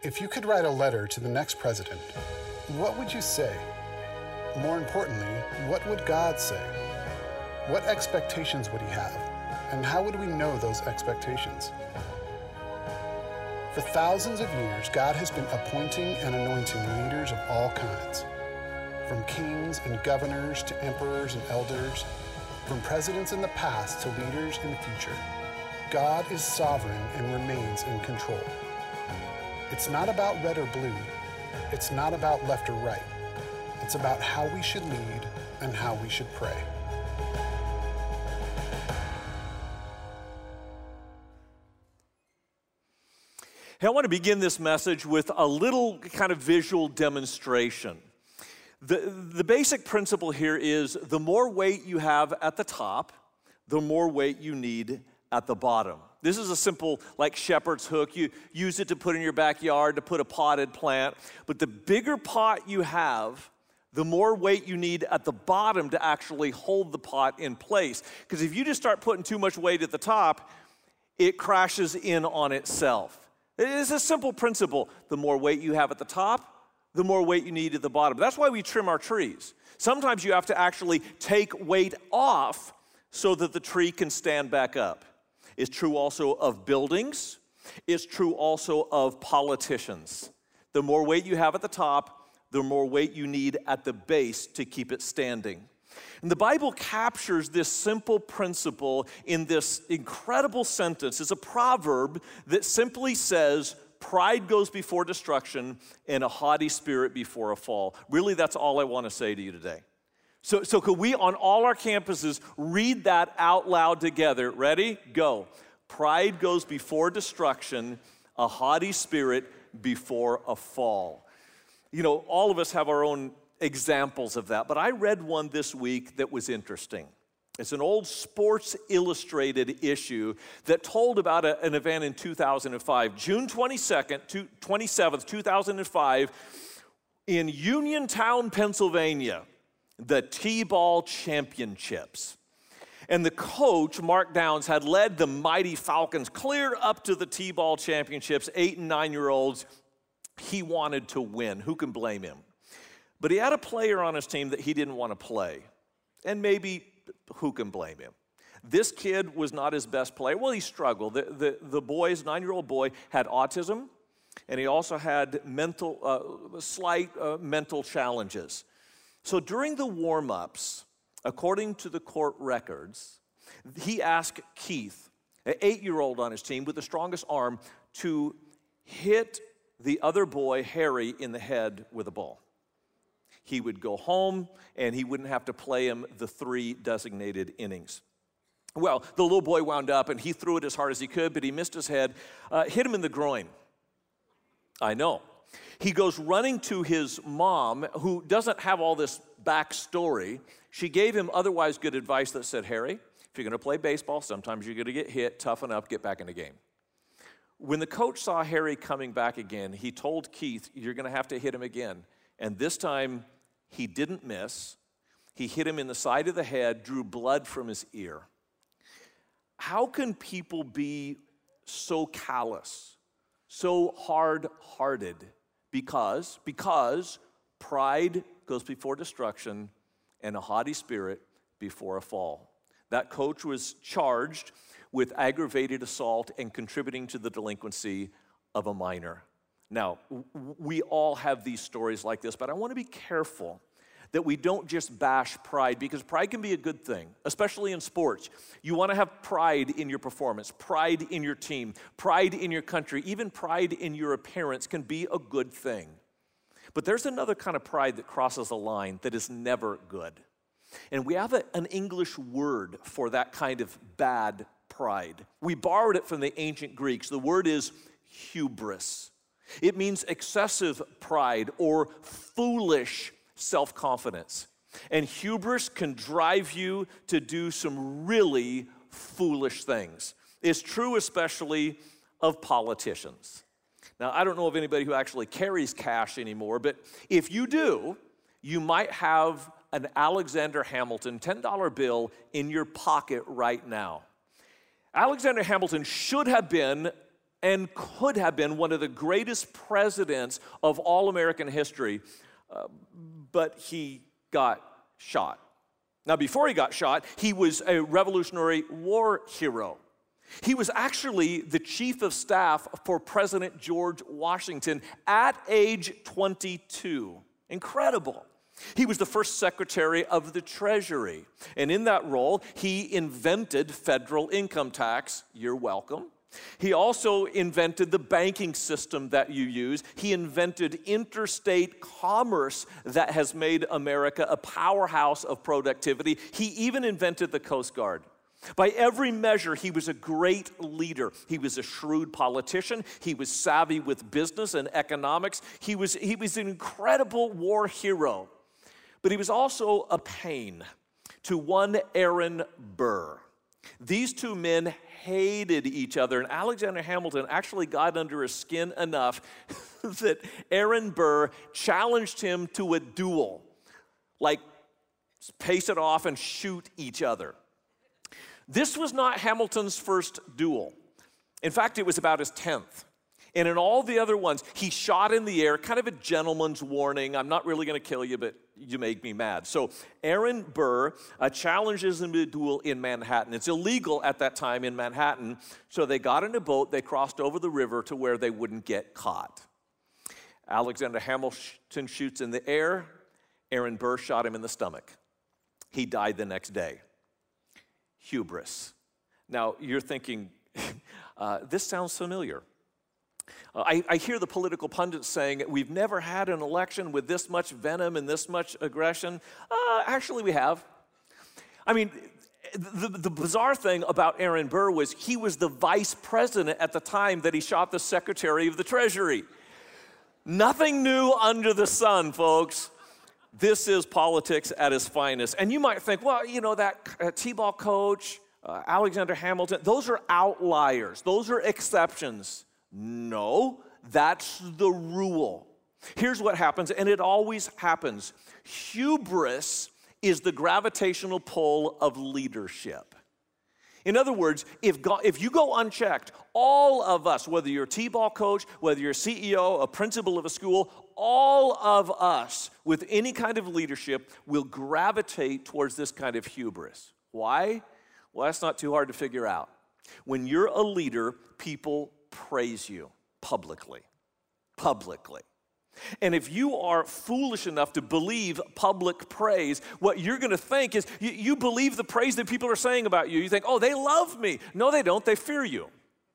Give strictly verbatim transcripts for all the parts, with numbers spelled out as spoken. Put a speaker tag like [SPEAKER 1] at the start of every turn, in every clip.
[SPEAKER 1] If you could write a letter to the next president, what would you say? More importantly, what would God say? What expectations would he have? And how would we know those expectations? For thousands of years, God has been appointing and anointing leaders of all kinds, from kings and governors to emperors and elders, from presidents in the past to leaders in the future. God is sovereign and remains in control. It's not about red or blue. It's not about left or right. It's about how we should lead and how we should pray.
[SPEAKER 2] Hey, I want to begin this message with a little kind of visual demonstration. The, the basic principle here is the more weight you have at the top, the more weight you need at the bottom. This is a simple, like shepherd's hook. You use it to put in your backyard to put a potted plant. But the bigger pot you have, the more weight you need at the bottom to actually hold the pot in place. Because if you just start putting too much weight at the top, it crashes in on itself. It is a simple principle. The more weight you have at the top, the more weight you need at the bottom. That's why we trim our trees. Sometimes you have to actually take weight off so that the tree can stand back up. It's true also of buildings. It's true also of politicians. The more weight you have at the top, the more weight you need at the base to keep it standing. And the Bible captures this simple principle in this incredible sentence. It's a proverb that simply says, pride goes before destruction and a haughty spirit before a fall. Really, that's all I want to say to you today. So, so could we on all our campuses read that out loud together? Ready? Go. Pride goes before destruction, a haughty spirit before a fall. You know, all of us have our own examples of that, but I read one this week that was interesting. It's an old Sports Illustrated issue that told about a, an event in two thousand five. June twenty-second, twenty-seventh, two thousand five, in Uniontown, Pennsylvania, the T-ball championships. And the coach, Mark Downs, had led the mighty Falcons clear up to the T-ball championships, eight and nine-year-olds. He wanted to win. Who can blame him? But he had a player on his team that he didn't want to play. And maybe, who can blame him? This kid was not his best player. Well, he struggled. The, the, the boy's nine-year-old boy had autism, and he also had mental, uh, slight uh, mental challenges. So during the warm-ups, according to the court records, he asked Keith, an eight-year-old on his team with the strongest arm, to hit the other boy, Harry, in the head with a ball. He would go home, and he wouldn't have to play him the three designated innings. Well, the little boy wound up, and he threw it as hard as he could, but he missed his head, uh, hit him in the groin. I know. He goes running to his mom, who doesn't have all this backstory. She gave him otherwise good advice that said, Harry, if you're going to play baseball, sometimes you're going to get hit, toughen up, get back in the game. When the coach saw Harry coming back again, he told Keith, you're going to have to hit him again. And this time, he didn't miss. He hit him in the side of the head, drew blood from his ear. How can people be so callous, so hard-hearted? Because, because pride goes before destruction and a haughty spirit before a fall. That coach was charged with aggravated assault and contributing to the delinquency of a minor. Now, we all have these stories like this, but I want to be careful that we don't just bash pride, because pride can be a good thing, especially in sports. You want to have pride in your performance, pride in your team, pride in your country, even pride in your appearance can be a good thing. But there's another kind of pride that crosses a line that is never good. And we have a, an English word for that kind of bad pride. We borrowed it from the ancient Greeks. The word is hubris. It means excessive pride or foolish self-confidence. And hubris can drive you to do some really foolish things. It's true especially of politicians. Now, I don't know of anybody who actually carries cash anymore, but if you do, you might have an Alexander Hamilton ten dollar bill in your pocket right now. Alexander Hamilton should have been and could have been one of the greatest presidents of all American history, uh, but he got shot. Now, before he got shot, he was a Revolutionary War hero. He was actually the chief of staff for President George Washington at age twenty-two. Incredible. He was the first Secretary of the Treasury. And in that role, he invented federal income tax. You're welcome. He also invented the banking system that you use. He invented interstate commerce that has made America a powerhouse of productivity. He even invented the Coast Guard. By every measure, he was a great leader. He was a shrewd politician. He was savvy with business and economics. He was, he was an incredible war hero. But he was also a pain to one Aaron Burr. These two men hated each other, and Alexander Hamilton actually got under his skin enough that Aaron Burr challenged him to a duel, like pace it off and shoot each other. This was not Hamilton's first duel. In fact, it was about his tenth. And in all the other ones, he shot in the air, kind of a gentleman's warning. I'm not really going to kill you, but you make me mad. So Aaron Burr uh, challenges him to a duel in Manhattan. It's illegal at that time in Manhattan, so they got in a boat, they crossed over the river to where they wouldn't get caught. Alexander Hamilton shoots in the air. Aaron Burr shot him in the stomach. He died the next day. Hubris. Now, you're thinking, uh, this sounds familiar. Uh, I, I hear the political pundits saying, we've never had an election with this much venom and this much aggression. Uh, actually, we have. I mean, the, the bizarre thing about Aaron Burr was he was the vice president at the time that he shot the Secretary of the Treasury. Nothing new under the sun, folks. This is politics at its finest. And you might think, well, you know, that uh, T-ball coach, uh, Alexander Hamilton, those are outliers. Those are exceptions. No, that's the rule. Here's what happens, and it always happens. Hubris is the gravitational pull of leadership. In other words, if, God, if you go unchecked, all of us, whether you're a T-ball coach, whether you're a C E O, a principal of a school, all of us with any kind of leadership will gravitate towards this kind of hubris. Why? Well, that's not too hard to figure out. When you're a leader, people praise you publicly. Publicly. And if you are foolish enough to believe public praise, what you're going to think is you, you believe the praise that people are saying about you. You think, oh, they love me. No, they don't. They fear you.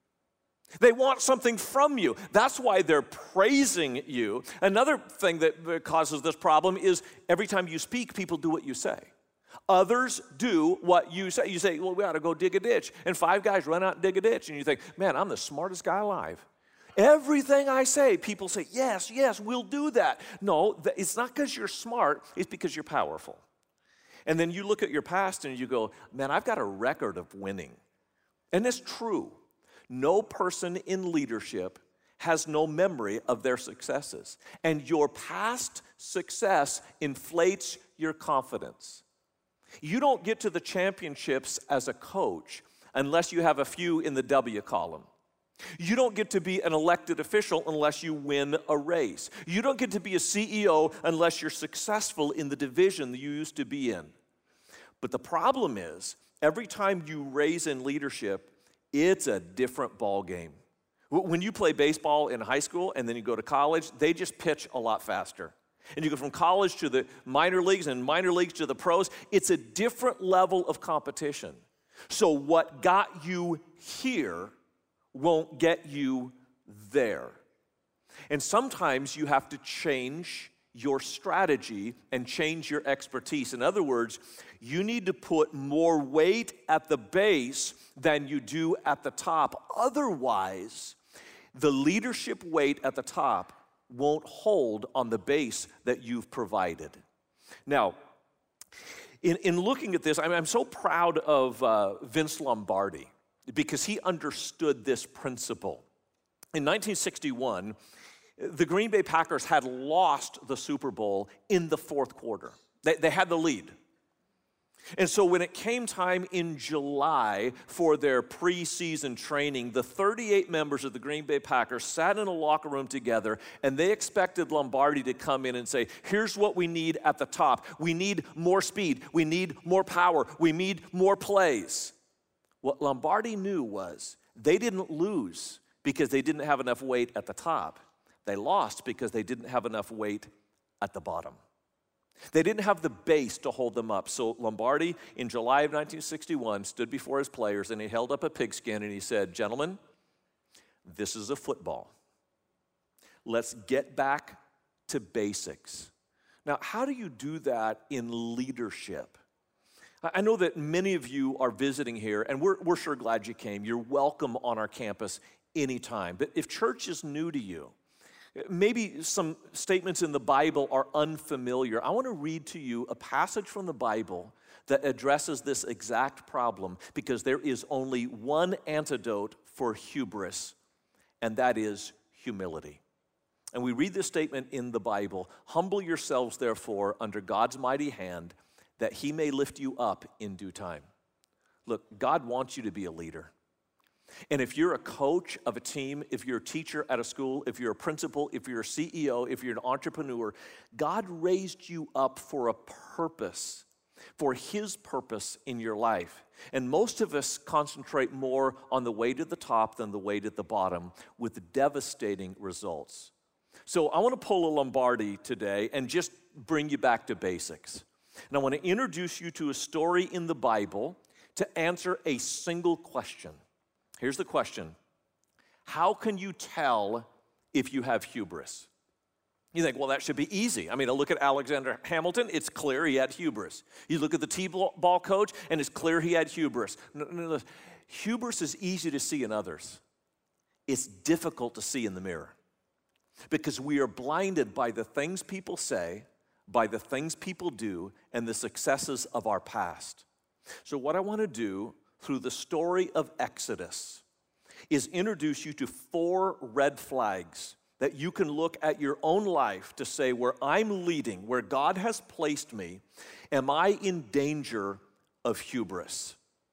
[SPEAKER 2] They want something from you. That's why they're praising you. Another thing that causes this problem is every time you speak, people do what you say. Others do what you say. You say, well, we ought to go dig a ditch. And five guys run out and dig a ditch. And you think, man, I'm the smartest guy alive. Everything I say, people say, yes, yes, we'll do that. No, it's not because you're smart. It's because you're powerful. And then you look at your past and you go, man, I've got a record of winning. And it's true. No person in leadership has no memory of their successes. And your past success inflates your confidence. You don't get to the championships as a coach unless you have a few in the W column. You don't get to be an elected official unless you win a race. You don't get to be a C E O unless you're successful in the division that you used to be in. But the problem is, every time you raise in leadership, it's a different ball game. When you play baseball in high school and then you go to college, they just pitch a lot faster. And you go from college to the minor leagues and minor leagues to the pros. It's a different level of competition. So what got you here won't get you there. And sometimes you have to change your strategy and change your expertise. In other words, you need to put more weight at the base than you do at the top. Otherwise, the leadership weight at the top won't hold on the base that you've provided. Now, in, in looking at this, I'm, I'm so proud of uh, Vince Lombardi because he understood this principle. In nineteen sixty-one, the Green Bay Packers had lost the Super Bowl in the fourth quarter. They, they had the lead. And so when it came time in July for their preseason training, the thirty-eight members of the Green Bay Packers sat in a locker room together, and they expected Lombardi to come in and say, here's what we need at the top. We need more speed. We need more power. We need more plays. What Lombardi knew was they didn't lose because they didn't have enough weight at the top. They lost because they didn't have enough weight at the bottom. They didn't have the base to hold them up. So Lombardi, in July of nineteen sixty-one, stood before his players and he held up a pigskin and he said, gentlemen, this is a football. Let's get back to basics. Now, how do you do that in leadership? I know that many of you are visiting here, and we're, we're sure glad you came. You're welcome on our campus anytime. But if church is new to you, maybe some statements in the Bible are unfamiliar. I want to read to you a passage from the Bible that addresses this exact problem, because there is only one antidote for hubris, and that is humility. And we read this statement in the Bible: humble yourselves, therefore, under God's mighty hand, that he may lift you up in due time. Look, God wants you to be a leader. And if you're a coach of a team, if you're a teacher at a school, if you're a principal, if you're a C E O, if you're an entrepreneur, God raised you up for a purpose, for his purpose in your life. And most of us concentrate more on the way to the top than the way to the bottom, with devastating results. So I want to pull a Lombardi today and just bring you back to basics. And I want to introduce you to a story in the Bible to answer a single question. Here's the question: how can you tell if you have hubris? You think, well, that should be easy. I mean, I look at Alexander Hamilton, it's clear he had hubris. You look at the T-ball coach, and it's clear he had hubris. No, no, no. Hubris is easy to see in others. It's difficult to see in the mirror, because we are blinded by the things people say, by the things people do, and the successes of our past. So what I want to do through the story of Exodus is introduce you to four red flags that you can look at your own life to say, where I'm leading, where God has placed me, am I in danger of hubris?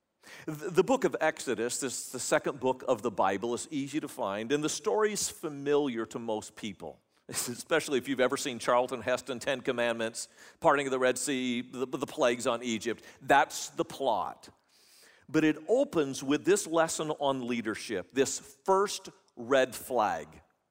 [SPEAKER 2] The book of Exodus, this is the second book of the Bible, is easy to find, and the story is familiar to most people, especially if you've ever seen Charlton Heston, Ten Commandments, parting of the Red Sea, the, the plagues on Egypt. That's the plot. But it opens with this lesson on leadership, this first red flag.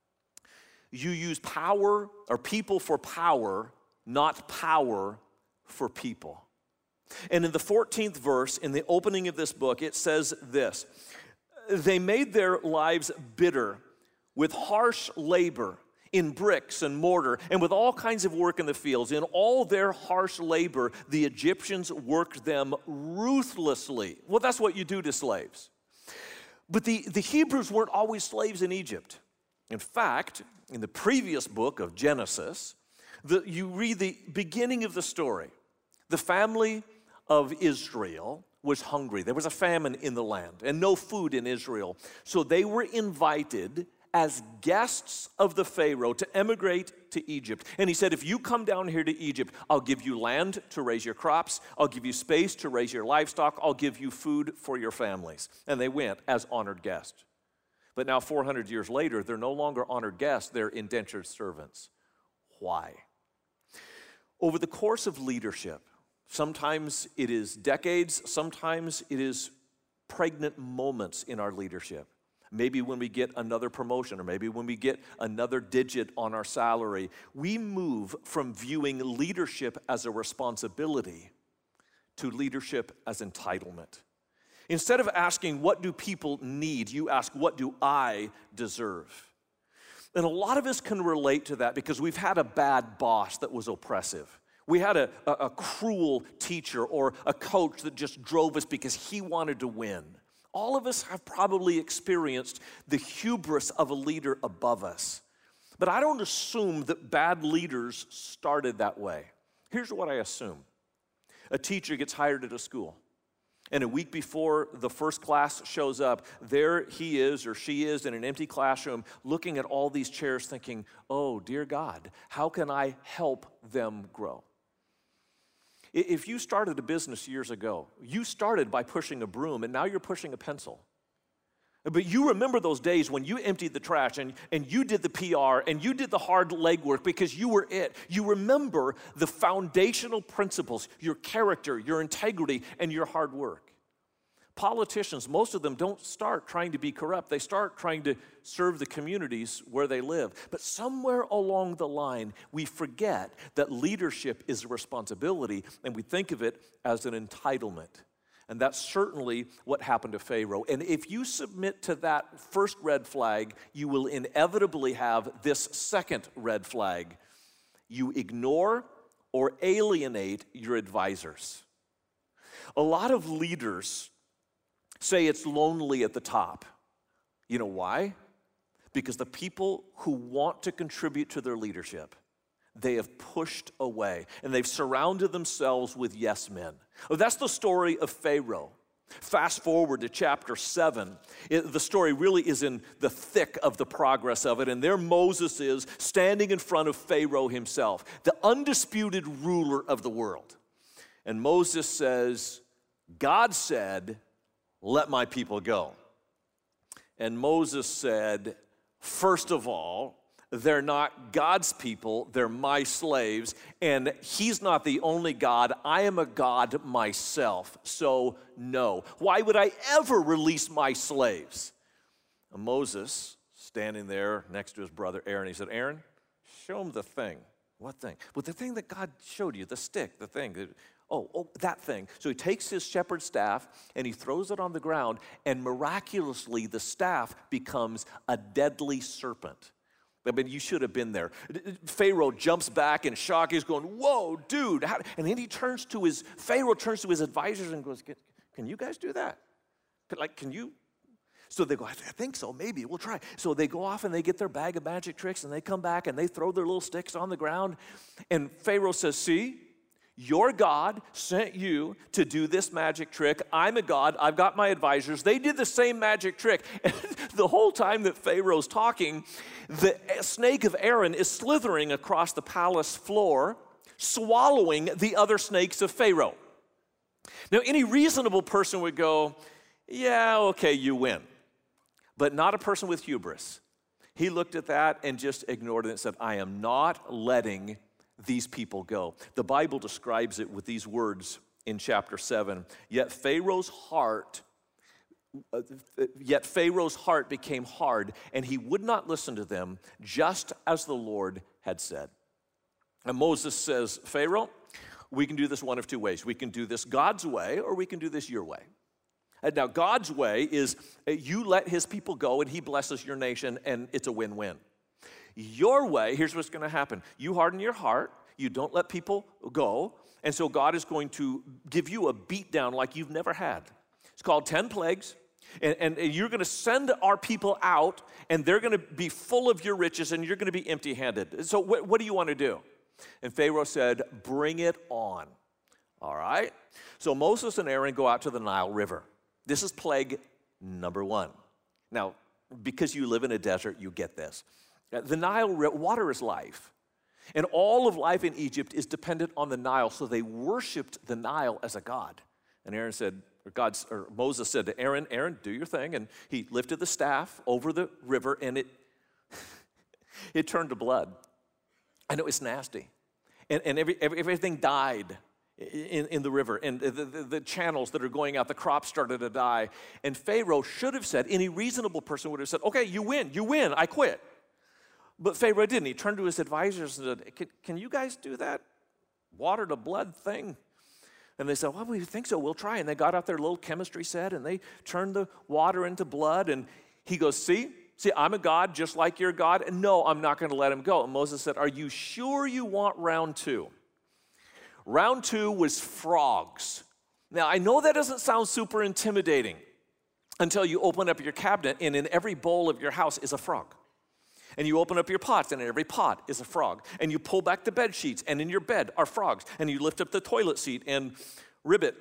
[SPEAKER 2] You use power or people for power, not power for people. And in the fourteenth verse, in the opening of this book, it says this: they made their lives bitter with harsh labor in bricks and mortar, and with all kinds of work in the fields. In all their harsh labor, the Egyptians worked them ruthlessly. Well, that's what you do to slaves. But the, the Hebrews weren't always slaves in Egypt. In fact, in the previous book of Genesis, the, you read the beginning of the story. The family of Israel was hungry. There was a famine in the land and no food in Israel. So they were invited as guests of the Pharaoh to emigrate to Egypt. And he said, if you come down here to Egypt, I'll give you land to raise your crops, I'll give you space to raise your livestock, I'll give you food for your families. And they went as honored guests. But now four hundred years later, they're no longer honored guests, they're indentured servants. Why? Over the course of leadership, sometimes it is decades, sometimes it is pregnant moments in our leadership. Maybe when we get another promotion, or maybe when we get another digit on our salary, we move from viewing leadership as a responsibility to leadership as entitlement. Instead of asking, what do people need, you ask, what do I deserve? And a lot of us can relate to that because we've had a bad boss that was oppressive. We had a, a, a cruel teacher or a coach that just drove us because he wanted to win. All of us have probably experienced the hubris of a leader above us. But I don't assume that bad leaders started that way. Here's what I assume. A teacher gets hired at a school, and a week before the first class shows up, there he is or she is in an empty classroom looking at all these chairs thinking, oh, dear God, how can I help them grow? If you started a business years ago, you started by pushing a broom, and now you're pushing a pencil. But you remember those days when you emptied the trash and, and you did the P R and you did the hard legwork because you were it. You remember the foundational principles, your character, your integrity, and your hard work. Politicians, most of them don't start trying to be corrupt. They start trying to serve the communities where they live. But somewhere along the line, we forget that leadership is a responsibility, and we think of it as an entitlement. And that's certainly what happened to Pharaoh. And if you submit to that first red flag, you will inevitably have this second red flag. You ignore or alienate your advisors. A lot of leaders say it's lonely at the top. You know why? Because the people who want to contribute to their leadership, they have pushed away, and they've surrounded themselves with yes men. Oh, that's the story of Pharaoh. Fast forward to chapter seven. It, the story really is in the thick of the progress of it, and there Moses is standing in front of Pharaoh himself, the undisputed ruler of the world. And Moses says, God said, let my people go. And Moses said, first of all, they're not God's people, they're my slaves, and he's not the only God. I am a God myself, so no. Why would I ever release my slaves? And Moses, standing there next to his brother Aaron, he said, Aaron, show him the thing. What thing? Well, the thing that God showed you, the stick, the thing. Oh, oh, that thing. So he takes his shepherd's staff and he throws it on the ground, and miraculously the staff becomes a deadly serpent. I mean, you should have been there. Pharaoh jumps back in shock. He's going, whoa, dude. How? And then he turns to his, Pharaoh turns to his advisors and goes, can, can you guys do that? Like, can you? So they go, I think so, maybe, we'll try. So they go off and they get their bag of magic tricks, and they come back and they throw their little sticks on the ground. And Pharaoh says, see, your God sent you to do this magic trick. I'm a God. I've got my advisors. They did the same magic trick. And the whole time that Pharaoh's talking, the snake of Aaron is slithering across the palace floor, swallowing the other snakes of Pharaoh. Now, any reasonable person would go, yeah, okay, you win. But not a person with hubris. He looked at that and just ignored it and said, I am not letting these people go. The Bible describes it with these words in chapter seven. Yet Pharaoh's heart, uh, yet Pharaoh's heart became hard, and he would not listen to them, just as the Lord had said. And Moses says, Pharaoh, we can do this one of two ways. We can do this God's way, or we can do this your way. And now, God's way is you let his people go, and he blesses your nation, and it's a win-win. Your way, here's what's going to happen. You harden your heart. You don't let people go. And so God is going to give you a beat down like you've never had. It's called ten plagues. And, and, and you're going to send our people out, and they're going to be full of your riches, and you're going to be empty-handed. So what, what do you want to do? And Pharaoh said, bring it on. All right? So Moses and Aaron go out to the Nile River. This is plague number one. Now, because you live in a desert, you get this. The Nile, water is life. And all of life in Egypt is dependent on the Nile, so they worshiped the Nile as a god. And Aaron said, or, God, or Moses said to Aaron, Aaron, do your thing. And he lifted the staff over the river, and it, it turned to blood. And it was nasty. And, and every, every, everything died in, in the river. And the, the, the channels that are going out, the crops started to die. And Pharaoh should have said, any reasonable person would have said, okay, you win, you win, I quit. But Pharaoh didn't. He turned to his advisors and said, can, can you guys do that water to blood thing? And they said, well, we think so. We'll try. And they got out their little chemistry set, and they turned the water into blood. And he goes, see, see, I'm a God just like your God. And no, I'm not going to let him go. And Moses said, are you sure you want round two? Round two was frogs. Now, I know that doesn't sound super intimidating until you open up your cabinet, and in every bowl of your house is a frog. And you open up your pots, and in every pot is a frog. And you pull back the bed sheets, and in your bed are frogs. And you lift up the toilet seat and ribbit.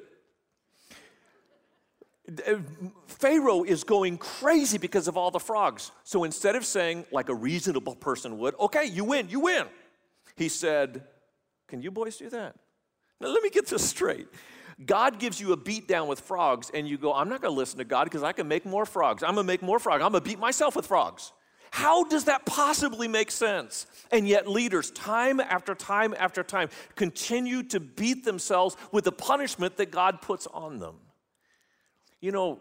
[SPEAKER 2] Pharaoh is going crazy because of all the frogs. So instead of saying, like a reasonable person would, okay, you win, you win, he said, can you boys do that? Now, let me get this straight. God gives you a beat down with frogs, and you go, I'm not going to listen to God because I can make more frogs. I'm going to make more frogs. I'm going to beat myself with frogs. How does that possibly make sense? And yet leaders, time after time after time, continue to beat themselves with the punishment that God puts on them. You know,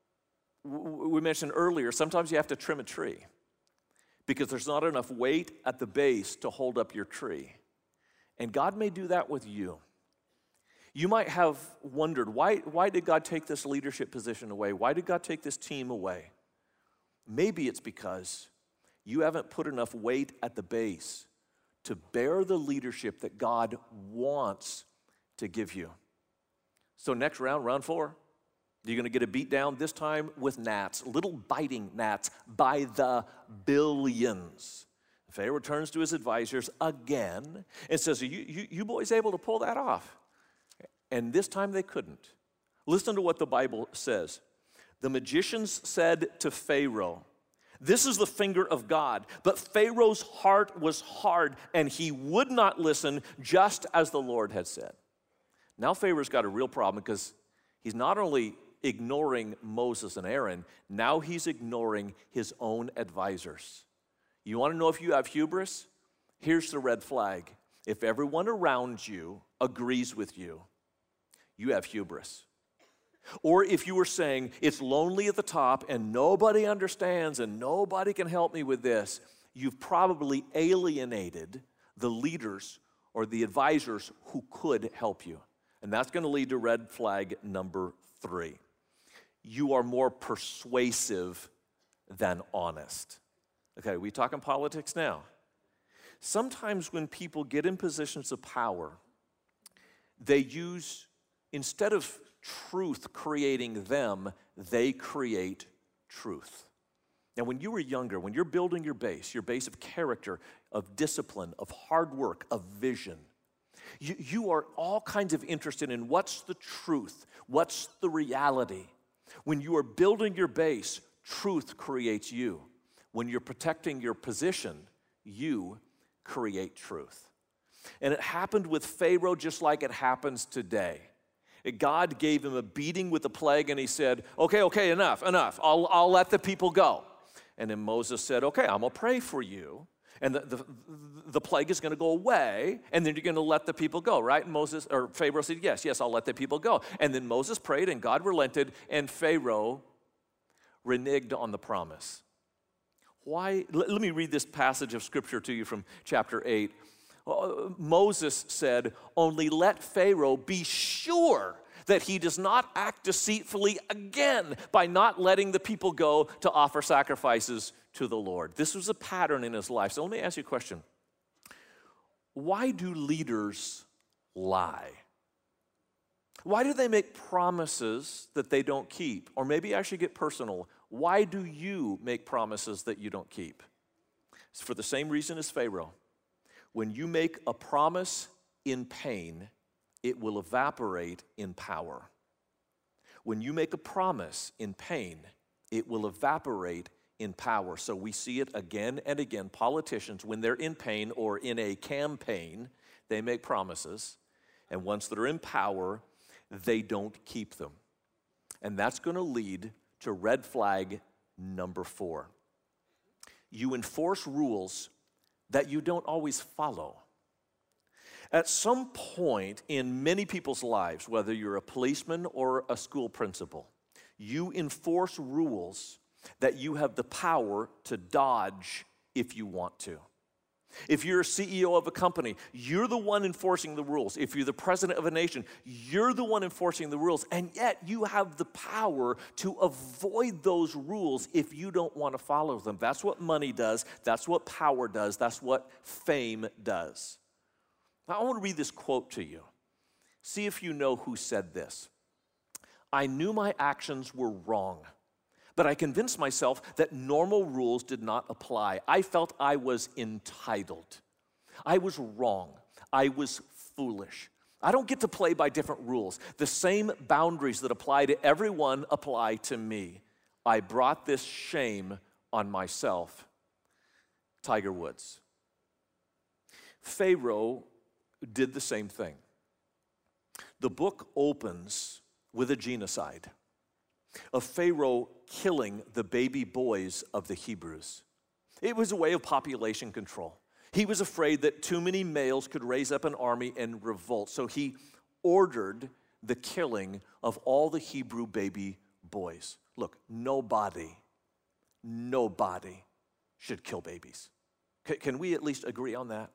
[SPEAKER 2] we mentioned earlier, sometimes you have to trim a tree because there's not enough weight at the base to hold up your tree. And God may do that with you. You might have wondered, why, why did God take this leadership position away? Why did God take this team away? Maybe it's because you haven't put enough weight at the base to bear the leadership that God wants to give you. So next round, round four, you're going to get a beat down, this time with gnats, little biting gnats by the billions. Pharaoh turns to his advisors again and says, are you, you, you boys able to pull that off? And this time they couldn't. Listen to what the Bible says. The magicians said to Pharaoh, this is the finger of God. But Pharaoh's heart was hard, and he would not listen, just as the Lord had said. Now Pharaoh's got a real problem because he's not only ignoring Moses and Aaron, now he's ignoring his own advisors. You want to know if you have hubris? Here's the red flag. If everyone around you agrees with you, you have hubris. Or if you were saying, it's lonely at the top and nobody understands and nobody can help me with this, you've probably alienated the leaders or the advisors who could help you. And that's going to lead to red flag number three. You are more persuasive than honest. Okay, we talking politics now. Sometimes when people get in positions of power, they use, instead of truth creating them, they create truth. Now, when you were younger, when you're building your base, your base of character, of discipline, of hard work, of vision, you, you are all kinds of interested in what's the truth, what's the reality. When you are building your base, truth creates you. When you're protecting your position, you create truth. And it happened with Pharaoh just like it happens today. God gave him a beating with the plague, and he said, okay, okay, enough, enough. I'll, I'll let the people go. And then Moses said, okay, I'm going to pray for you, and the, the, the plague is going to go away, and then you're going to let the people go, right? And Moses, or Pharaoh said, yes, yes, I'll let the people go. And then Moses prayed, and God relented, and Pharaoh reneged on the promise. Why? Let, let me read this passage of Scripture to you from chapter eight. Moses said, only let Pharaoh be sure that he does not act deceitfully again by not letting the people go to offer sacrifices to the Lord. This was a pattern in his life. So let me ask you a question. Why do leaders lie? Why do they make promises that they don't keep? Or maybe I should get personal. Why do you make promises that you don't keep? It's for the same reason as Pharaoh. When you make a promise in pain, it will evaporate in power. When you make a promise in pain, it will evaporate in power. So we see it again and again. Politicians, when they're in pain or in a campaign, they make promises. And once they're in power, they don't keep them. And that's going to lead to red flag number four. You enforce rules that you don't always follow. At some point in many people's lives, whether you're a policeman or a school principal, you enforce rules that you have the power to dodge if you want to. If you're a C E O of a company, you're the one enforcing the rules. If you're the president of a nation, you're the one enforcing the rules. And yet you have the power to avoid those rules if you don't want to follow them. That's what money does. That's what power does. That's what fame does. Now, I want to read this quote to you. See if you know who said this. I knew my actions were wrong, but I convinced myself that normal rules did not apply. I felt I was entitled. I was wrong. I was foolish. I don't get to play by different rules. The same boundaries that apply to everyone apply to me. I brought this shame on myself. Tiger Woods. Pharaoh did the same thing. The book opens with a genocide of Pharaoh killing the baby boys of the Hebrews. It was a way of population control. He was afraid that too many males could raise up an army and revolt, so he ordered the killing of all the Hebrew baby boys. Look, nobody, nobody should kill babies. C- can we at least agree on that?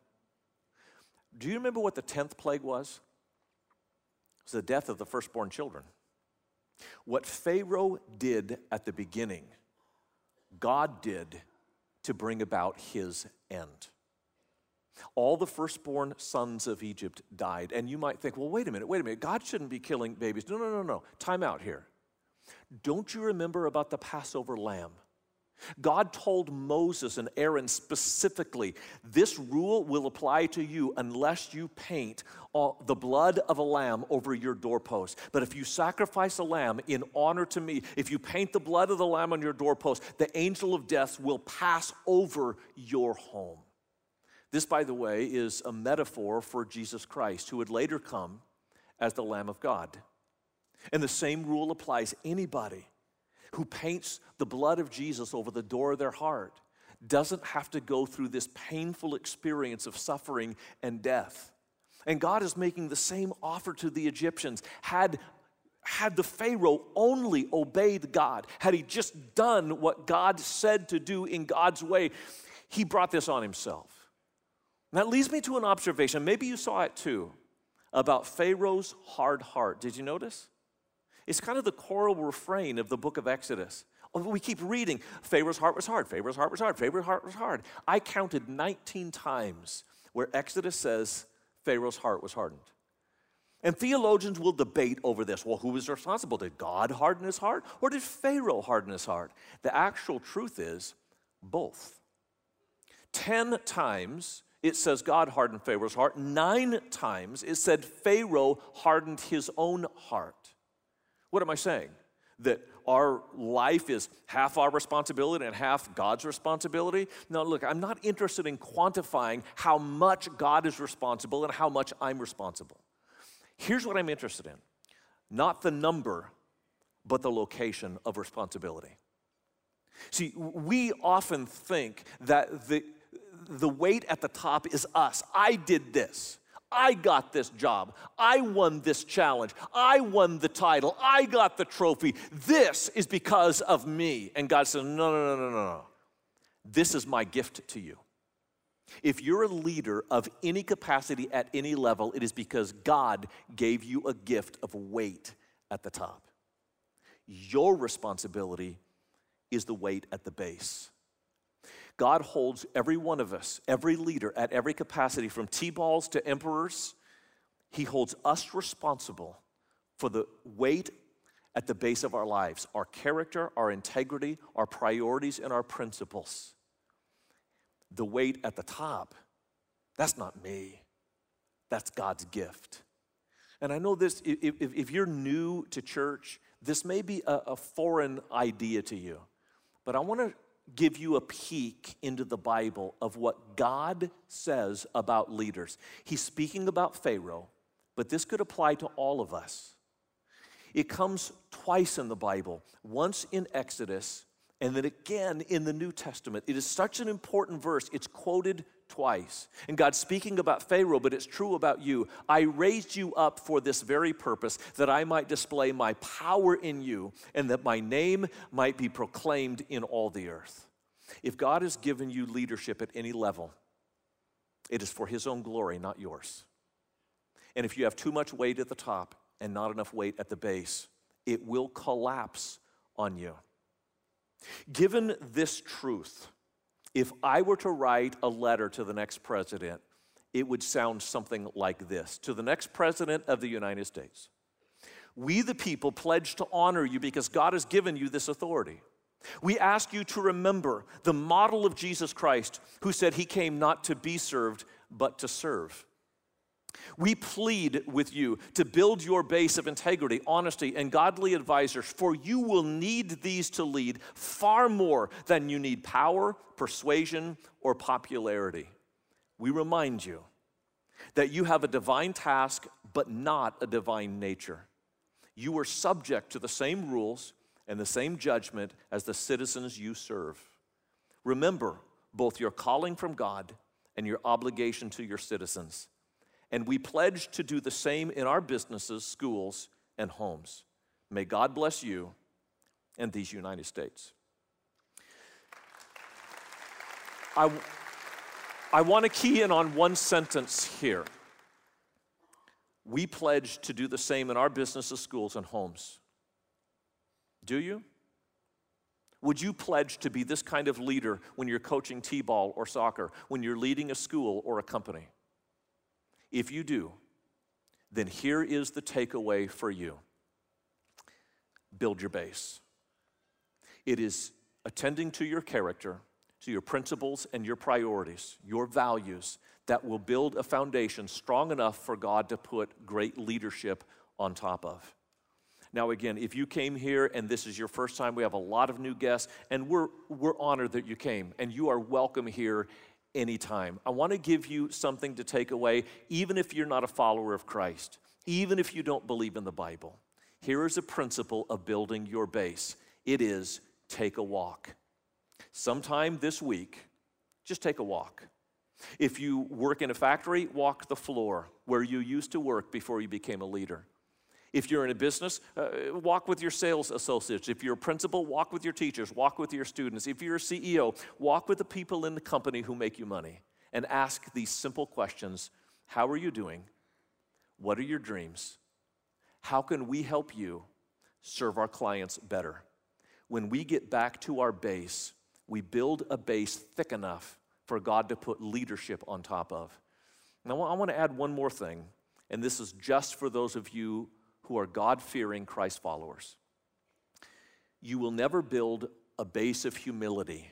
[SPEAKER 2] Do you remember what the tenth plague was? It was the death of the firstborn children. What Pharaoh did at the beginning, God did to bring about his end. All the firstborn sons of Egypt died. And you might think, well, wait a minute, wait a minute. God shouldn't be killing babies. No, no, no, no. Time out here. Don't you remember about the Passover lamb? God told Moses and Aaron specifically, this rule will apply to you unless you paint the blood of a lamb over your doorpost. But if you sacrifice a lamb in honor to me, if you paint the blood of the lamb on your doorpost, the angel of death will pass over your home. This, by the way, is a metaphor for Jesus Christ, who would later come as the Lamb of God. And the same rule applies. Anybody who paints the blood of Jesus over the door of their heart doesn't have to go through this painful experience of suffering and death. And God is making the same offer to the Egyptians. Had, had the Pharaoh only obeyed God, had he just done what God said to do in God's way, he brought this on himself. And that leads me to an observation. Maybe you saw it too, about Pharaoh's hard heart. Did you notice? It's kind of the choral refrain of the book of Exodus. We keep reading, Pharaoh's heart was hard, Pharaoh's heart was hard, Pharaoh's heart was hard. I counted nineteen times where Exodus says Pharaoh's heart was hardened. And theologians will debate over this. Well, who was responsible? Did God harden his heart, or did Pharaoh harden his heart? The actual truth is both. Ten times it says God hardened Pharaoh's heart. Nine times it said Pharaoh hardened his own heart. What am I saying? That our life is half our responsibility and half God's responsibility? No, look, I'm not interested in quantifying how much God is responsible and how much I'm responsible. Here's what I'm interested in. Not the number, but the location of responsibility. See, we often think that the The weight at the top is us. I did this. I got this job. I won this challenge. I won the title. I got the trophy. This is because of me. And God says, no, no, no, no, no, no. This is my gift to you. If you're a leader of any capacity at any level, it is because God gave you a gift of weight at the top. Your responsibility is the weight at the base. God holds every one of us, every leader at every capacity, from T-balls to emperors. He holds us responsible for the weight at the base of our lives, our character, our integrity, our priorities, and our principles. The weight at the top, that's not me. That's God's gift. And I know this, if, if, if you're new to church, this may be a, a foreign idea to you, but I want to give you a peek into the Bible of what God says about leaders. He's speaking about Pharaoh, but this could apply to all of us. It comes twice in the Bible, once in Exodus, and then again in the New Testament. It is such an important verse, it's quoted twice. And God's speaking about Pharaoh, but it's true about you. I raised you up for this very purpose, that I might display my power in you, and that my name might be proclaimed in all the earth. If God has given you leadership at any level, it is for his own glory, not yours. And if you have too much weight at the top and not enough weight at the base, it will collapse on you. Given this truth, if I were to write a letter to the next president, it would sound something like this. To the next president of the United States, we the people pledge to honor you because God has given you this authority. We ask you to remember the model of Jesus Christ, who said he came not to be served, but to serve. We plead with you to build your base of integrity, honesty, and godly advisors, for you will need these to lead far more than you need power, persuasion, or popularity. We remind you that you have a divine task but not a divine nature. You are subject to the same rules and the same judgment as the citizens you serve. Remember both your calling from God and your obligation to your citizens. And we pledge to do the same in our businesses, schools, and homes. May God bless you and these United States. I, I want to key in on one sentence here. We pledge to do the same in our businesses, schools, and homes. Do you? Would you pledge to be this kind of leader when you're coaching t-ball or soccer, when you're leading a school or a company? If you do, then here is the takeaway for you. Build your base. It is attending to your character, to your principles and your priorities, your values, that will build a foundation strong enough for God to put great leadership on top of. Now again, if you came here and this is your first time, we have a lot of new guests, and we're, we're honored that you came, and you are welcome here anytime. I want to give you something to take away, even if you're not a follower of Christ, even if you don't believe in the Bible. Here is a principle of building your base. It is take a walk. Sometime this week, just take a walk. If you work in a factory, walk the floor where you used to work before you became a leader. If you're in a business, uh, walk with your sales associates. If you're a principal, walk with your teachers, walk with your students. If you're a C E O, walk with the people in the company who make you money and ask these simple questions. How are you doing? What are your dreams? How can we help you serve our clients better? When we get back to our base, we build a base thick enough for God to put leadership on top of. Now, I want to add one more thing, and this is just for those of you who are God-fearing Christ followers. You will never build a base of humility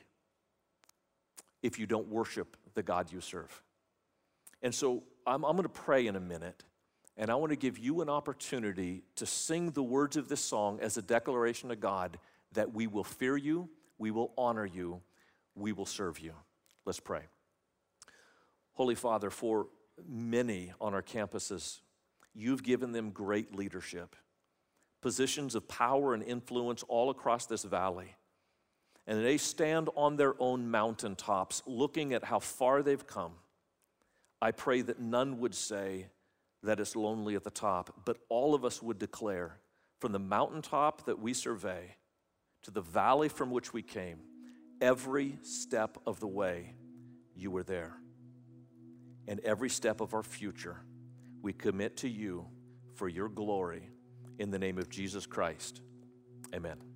[SPEAKER 2] if you don't worship the God you serve. And so I'm, I'm going to pray in a minute, and I want to give you an opportunity to sing the words of this song as a declaration to God that we will fear you, we will honor you, we will serve you. Let's pray. Holy Father, for many on our campuses, you've given them great leadership, positions of power and influence all across this valley. And they stand on their own mountaintops looking at how far they've come. I pray that none would say that it's lonely at the top, but all of us would declare from the mountaintop that we survey to the valley from which we came, every step of the way, you were there. And every step of our future, we commit to you for your glory in the name of Jesus Christ. Amen.